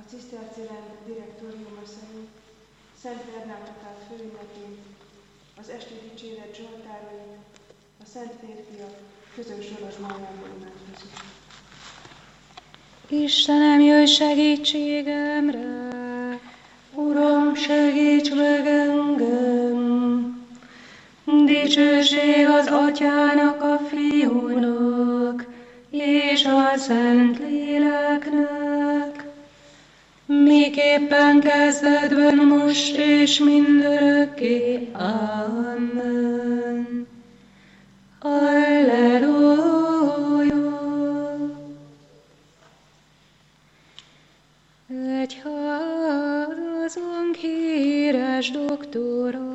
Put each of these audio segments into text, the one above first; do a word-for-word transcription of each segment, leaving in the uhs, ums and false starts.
cisztercirend direktóriuma szerint Szent Bernátok áll főünnepén, az esti dicséret zsoltárai, a Szent Férfiak közös sorozsmájából imádkozik. Istenem, jöjj segítségemre! Uram, segíts meg engem! Dicsőség az Atyának, a Fiúnak, és a Szent Léleknek, miképpen kezdetben, most és mindörökké. Amen. Alleluja! Egyházunk híres doktora,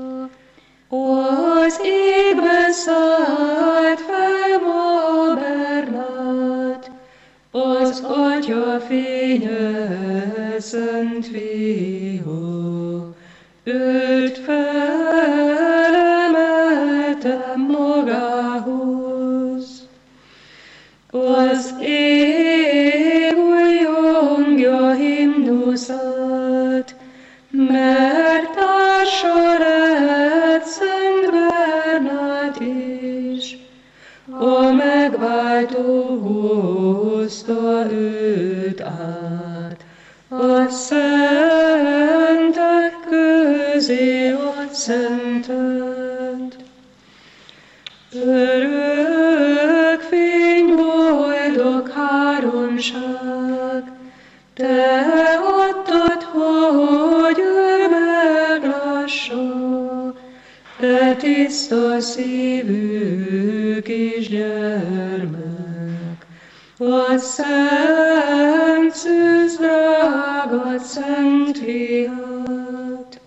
az égben szállt fel ma Bernát, az Atya fénye, Szent Fia, őt felemelte magához. Az ég újjongja himnuszát, mert társa lett Szent Bernát is, a megváltó hozta őt át, a szentek közé a szentet. Örök fény, boldog háromság, te adtad, hogy ő meglássa, te tiszta szívű kisgyermek, a szent szűz drága Szent Fiát.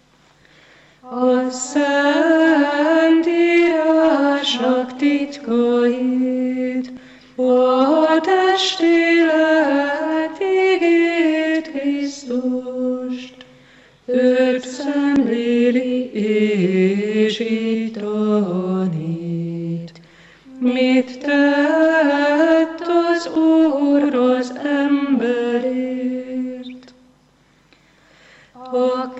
A Szent Írásnak titkait, a testélet igét Krisztust, őt szemléli és így tanít. Mit tett az Úr az emberért? A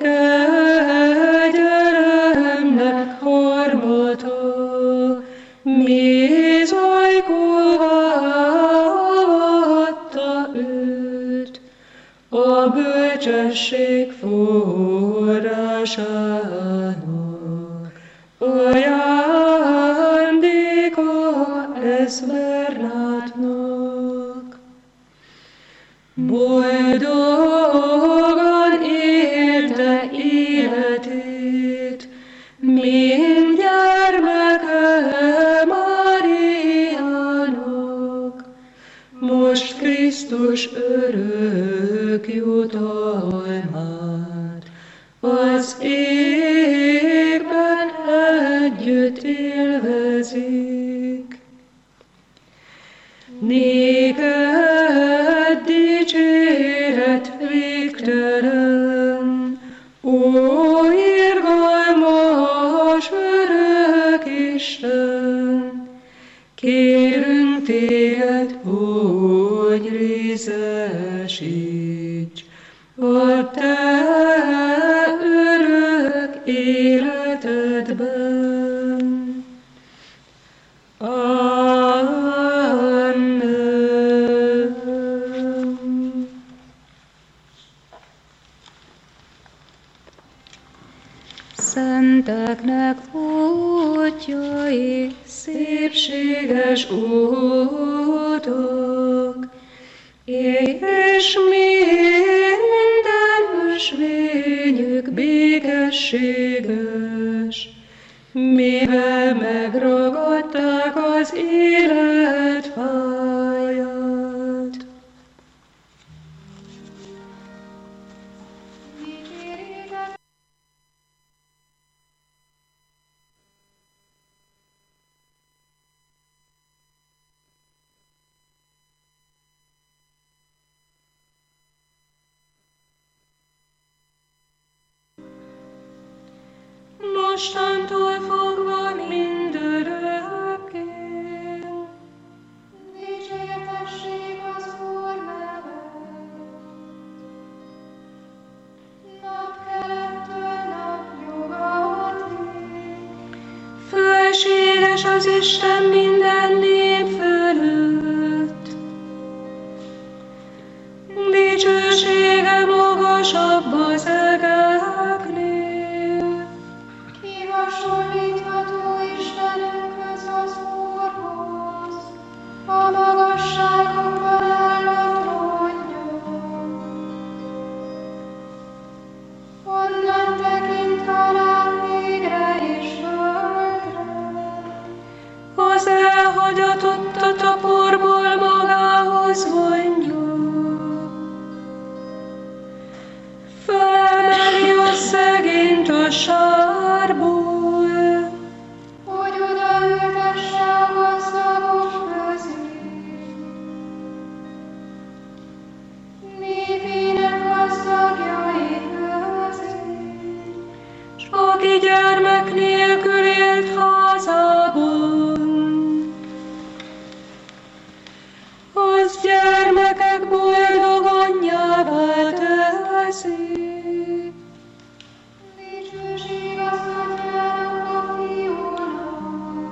kegyelemnek harmata, mézajkóvá adta őt, a bölcsesség forrásának ajándéka ez Bernátnak. Boldogan élte életét, mint gyermeke Máriának, most Krisztus örök jutalmát az égben együtt élvezik. Néked dicséret végtelen, ó irgalmas örök Isten, kérünk téged, hogy részesíts a te örök életedben. Amen. Szenteknek útjai, szépséges útok, és minden ösvényük békességes, mivel megragadták az élet fáját. Mostantól fogva mindörökké. Dicsértessék az Úr neve. Isten minden nép fölött. Dicsősége magasabb az egeknél. Ki hasonlítható Istenünkhöz az Úrhoz, a magasságokban áll a trónja. Onnan tekint alá égre és földre. Az elhagyatottat a porból magához vonja. Fölemeli a szegényt a sárból, Hogy odaültesse a gazdagok közé. Népének gazdagjai közé. s aki gyermek nélkül élt házában, az gyermekek boldog anyjává teszi. Dicsőség az Atyának, a Fiúnak,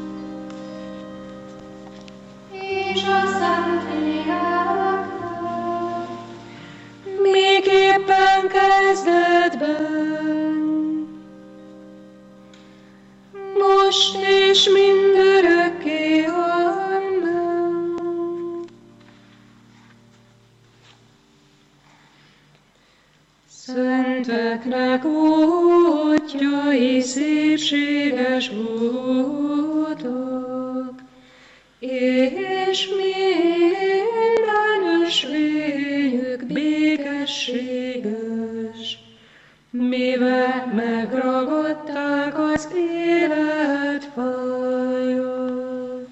és a Szentléleknek. Miképpen kezdetben, most és mindörökké. Amen. Szenteknek útjai szépséges voltak, és minden ösvényük békességes, mivel megragadták az élet fáját.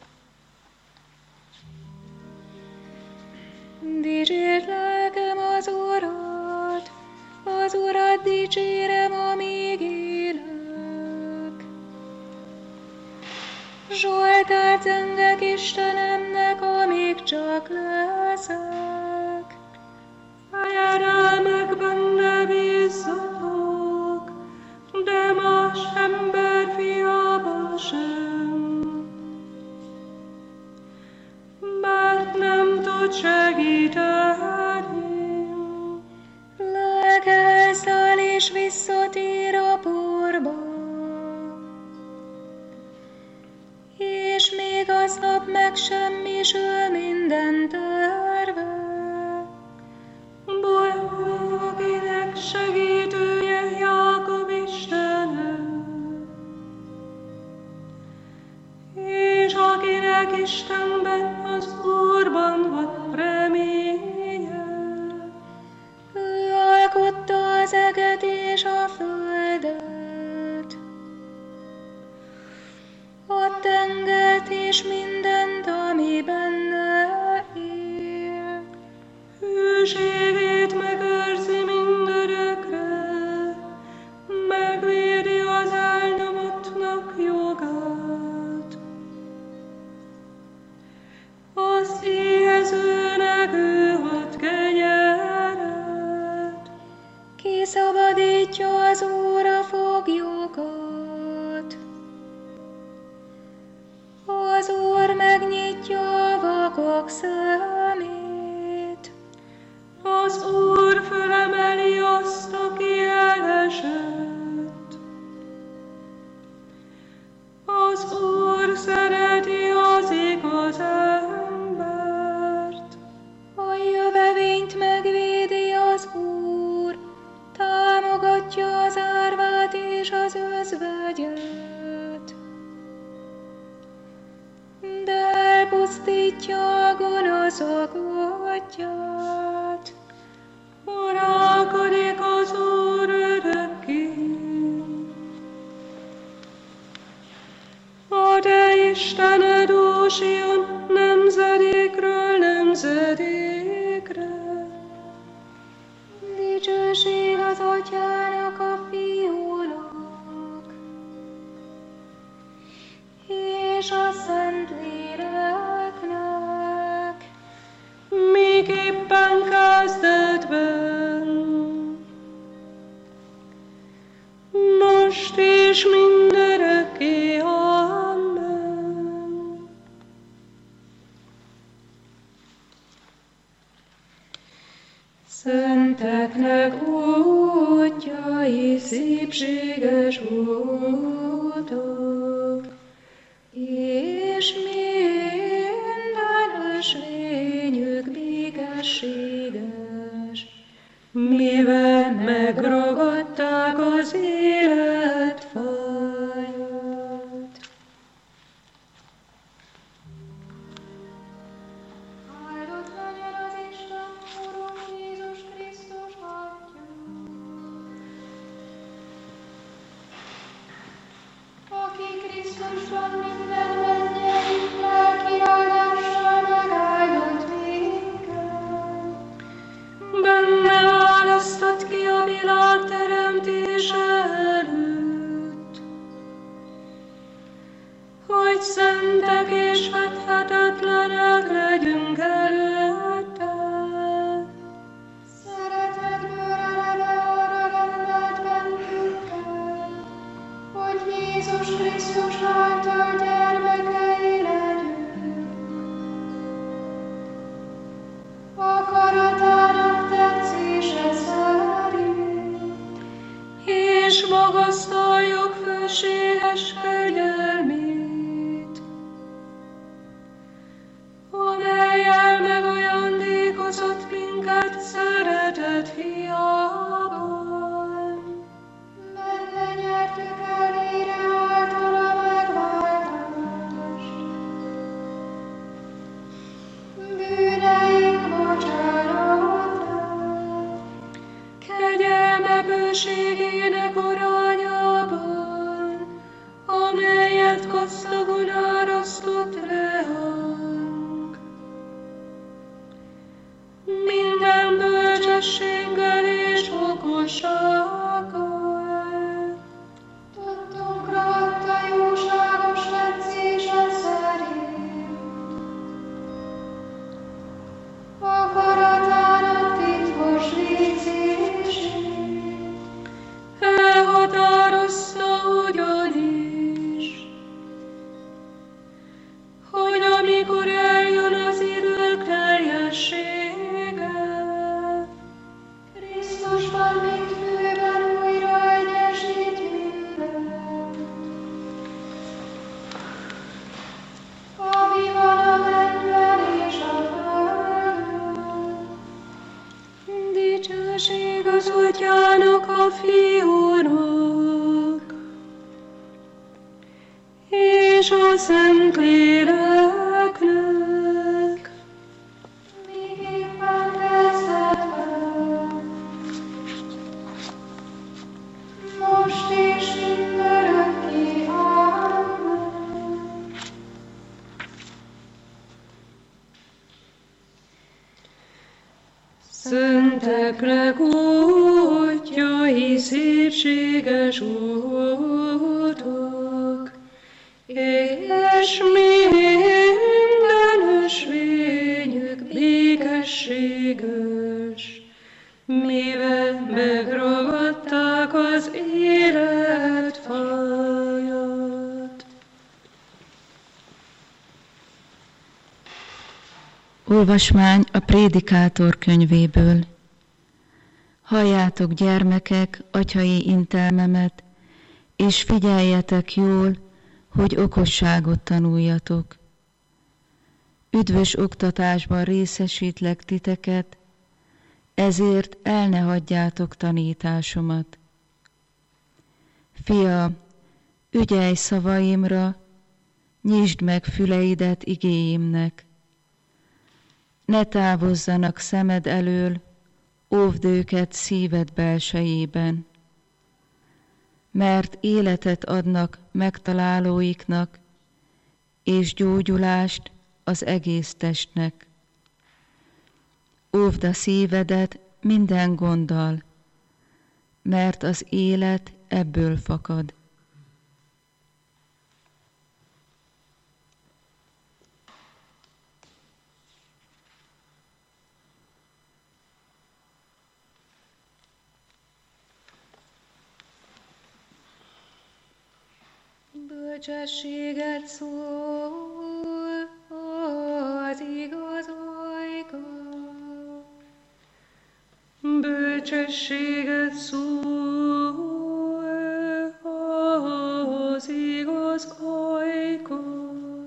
Dicsérd lelkem az Urat, az Urat dicsérem, amíg élek. Zsoltárt zengek Istenemnek, amíg csak leszek. Fejedelmekben ne bízzatok, de más ember fiába sem. Mert nem tud segíteni. Lelke elszáll és visszatér a porba. És még aznap megsemmisül minden terve. Boldog, akinek segítője Jákob Istene, és akinek Istenben, az Úrban van reménye. Ő alkotta az eget és a földet, a tengert és mindent, ami benne él. Hűségét megőrzi mindörökre, megvédi az elnyomottnak jogát. Az éhezőnek ő ad kenyeret, kiszabadítja az Úr a foglyokat. Az Úr megnyitja a vakok szemét, az Úr fölemeli azt, aki elesett. Az Úr szereti az igaz embert. A jövevényt megvédi az Úr, támogatja az árvát és az özvegyet. De elpusztítja a gonoszok útját. Uralkodik az Úr örökké. A te Istened, ó Sion, nemzedékről nemzedékre. Dicsőség az Atyának, a Fiúnak, és a Szentléleknek. Miképpen kezdetben, most és mindörökké. Amen. Szenteknek útjai szépséges útok, és minden ösvényük békességes, mivel megragadták az életfájat. Áldott legyen az Isten, Urunk Jézus Krisztus Atya, aki Krisztusban minden mennyei lelki áldással megáldott minket. Benne választott ki a világ teremtése előtt, hogy szentek és fethetetlenek legyünk előtte. Szeretetből eleve arra rendelt bennünket, hogy Jézus Krisztus által gyermekei legyünk. Akaratának tetszése szerint, És magasztaljuk főséges kegyelmét, amellyel megajándékozott minket szeretett fiában. benne nyertük el vére által a megváltást. Bűneink bocsánatát, Kegyelme bőségének arányában, amelyet gazdagon árasztott reánk. Minden bölcsességgel és okossággal, tudtunkra adta jóságos tetszése szerint. Akaratának titkos végzését, elhatározta ugyanis, hogy amikor eljön az idők teljessége, Krisztusban mint főben újra egyesít mindent. Ami van a mennyben és a földön, dicsőség az Atyának, a Fiúnak, és a Szentléleknek, miképpen kezdetben, most és mindörökké. Amen. Szenteknek útjai szépséges útok, és minden ösvényük békességes, mivel megragadták az életfájat. Olvasmány a Prédikátor könyvéből. Halljátok, gyermekek, atyai intelmemet, és figyeljetek jól, hogy okosságot tanuljatok. Üdvös oktatásban részesítlek titeket, ezért el ne hagyjátok tanításomat. Fia, ügyelj szavaimra, nyisd meg füleidet igéimnek. Ne távozzanak szemed elől, óvd őket szíved belsejében. Mert életet adnak megtalálóiknak, és gyógyulást az egész testnek. Óvd a szívedet minden gonddal, mert az élet ebből fakad. Bölcsességet szól az igaz ajka, Bölcsességet szól az igaz ajkod.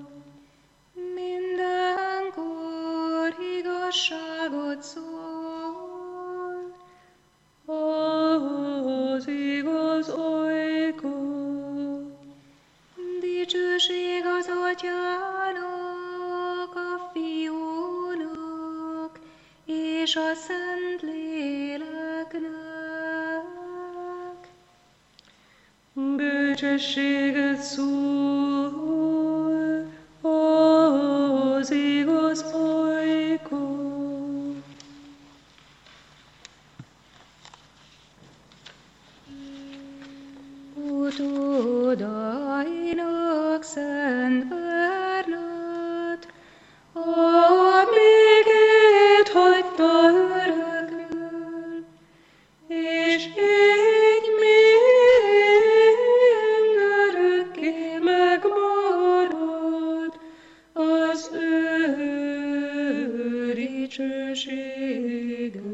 Mindenkor igazságot szól az igaz ajkod. Dicsőség az Atyának, a Fiúnak és a Szentléleknek. Bölcsességet szól az igaz ajkod. Utódainak Szent Bernát, A békét hagyta örökül, és így mindörökké megmarad az ő dicsősége.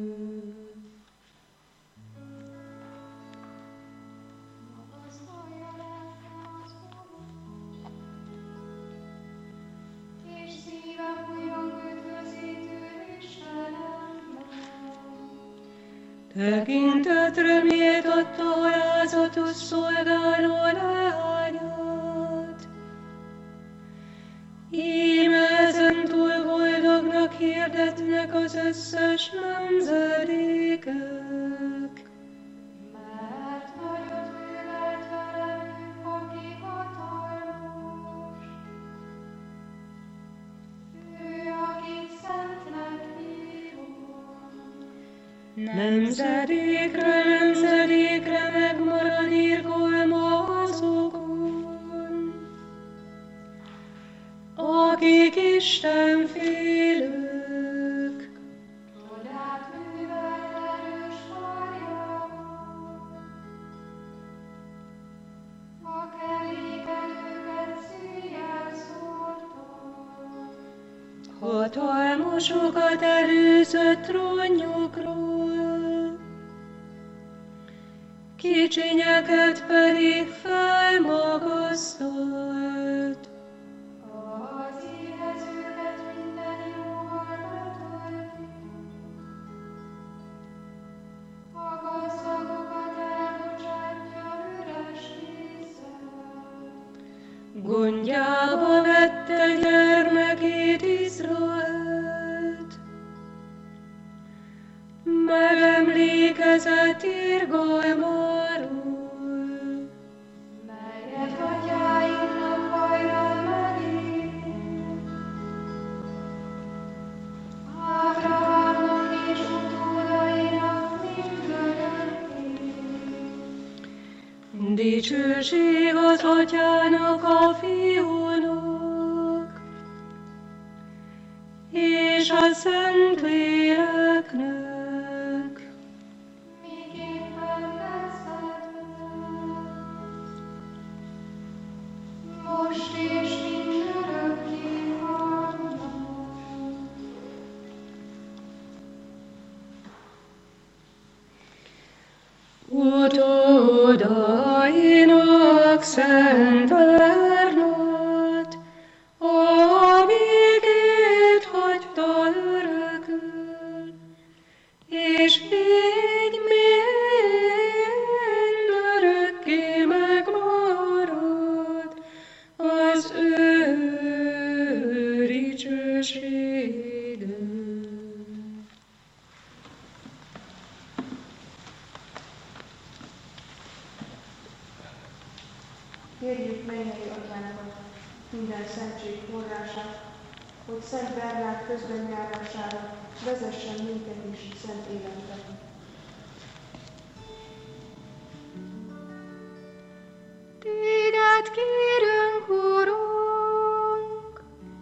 És szívem újjon üdvözítő Istenemben. Tekintetre méltatta alázatos szolgáló leányát. Íme ezentúl boldognak hirdetnek az összes nemzedékek. Mert nagyot művelt velem, aki hatalmas. Ő, akit szentnek hívunk. Nemzedékről nemzedékre megmarad irgalma azokon, akik Isten félők. Csodát művelt erős karjával. A kerékelőket szíjjel szórta. Hatalmasokat előzött trónjukról, kicsinyeket pedig felmagasztalt. Az éhezőket minden jóval betölti. A gazdagokat elbocsátja üres kézzel. Gondjába vette gyermekét Izraelt, megemlékezett irgalmáról. Melyet atyáinknak hajnal megírt. Ábrahámnak és utódainak mindörökké. Dicsőség az Atyának, a Fiúnak, és a Szentléleknek. Miképpen beszedve. Most és mindörökké. Amen. Utódainak Szent Bernát, a békét hagyta örökül, és így mindörökké megmarad az ő dicsősége. Kérjük mennyei Atyánkat, minden szentség forrását, hogy Szent Bernát közbenjárására vezessen minket is szent életre. Téged kérünk, Urunk,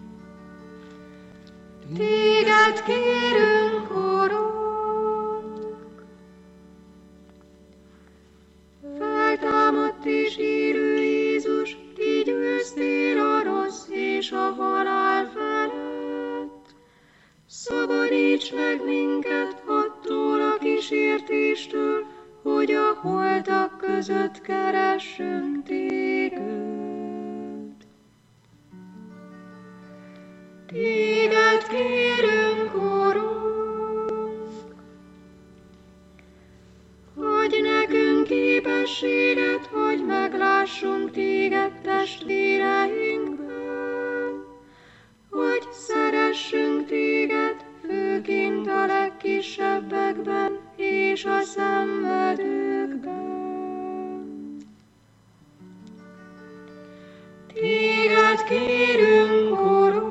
téged kérünk, Urunk. Feltámadt és élő Jézus, kigyőztél a rossz és a halál felett. Szabadíts meg minket attól, aki kísértéstől, hogy a holtak között keressünk téged. Téged kérünk, Urunk, hogy nekünk képességet, hogy meglássunk téged testvéreinkben, hogy szeressünk téged főként a legkisebbekben és a szenvedőkben. Téged kérünk, Urunk,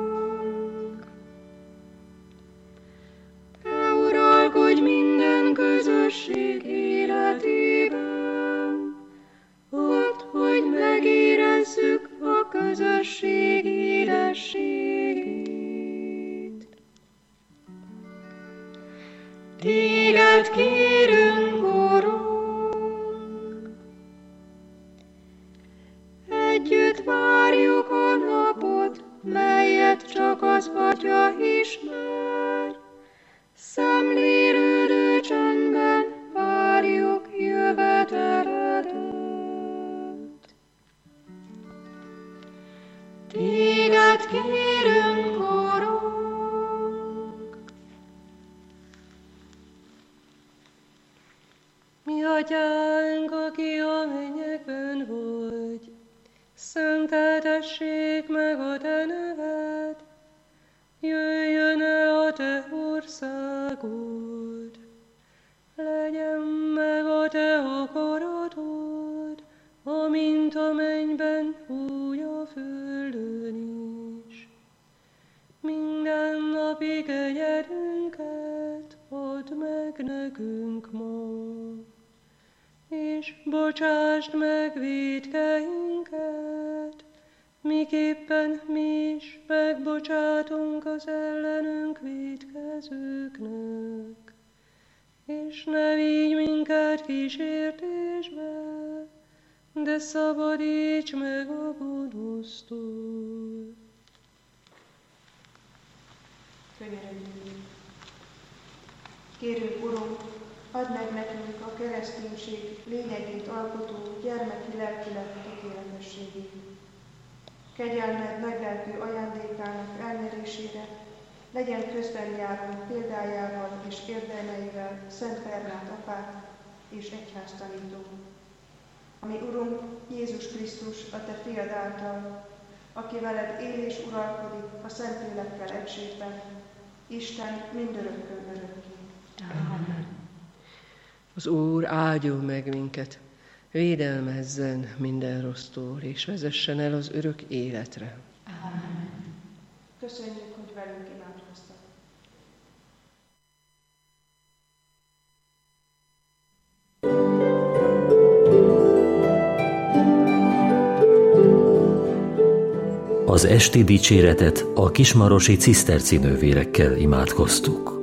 te uralkodj minden közösség életében, ott, hogy megérezzük a közösség édességét. Téged kérünk, Urunk, együtt várjuk a napot, melyet csak az Atya ismer. Szemlélődő csendben várjuk jöveteledet. Téged kérünk, Urunk. Mi Atyánk, aki a mennyekben vagy, szenteltessék meg a te neved, jöjjön el a te országod, legyen meg a te akaratod, amint a mennyben, úgy a földön is. Minden napi kegyelünket add meg nekünk ma, és bocsásd meg vétkeinket, miképpen mi is megbocsátunk az ellenünk vétkezőknek. És ne vigy minket kísértésbe, de szabadíts meg a gonosztól. Könyörögjünk. Kérünk, Urunk, add meg nekünk a kereszténység lényegét alkotó gyermeki lelkileg tökéletességét. Kegyelmed nagylelkű ajándékának elnyerésére legyen közben járó példájával és érdemeivel Szent Bernát apát és egyháztanító. Ami Urunk Jézus Krisztus, a te fiad által, aki veled él és uralkodik a Szentlélekkel egységben, Isten mindörökkön örökké. Amen. Az Úr áldjon meg minket, védelmezzen minden rossztól, és vezessen el az örök életre. Amen. Köszönjük, hogy velünk imádkoztak. Az esti dicséretet a kismarosi ciszterci nővérekkel imádkoztuk.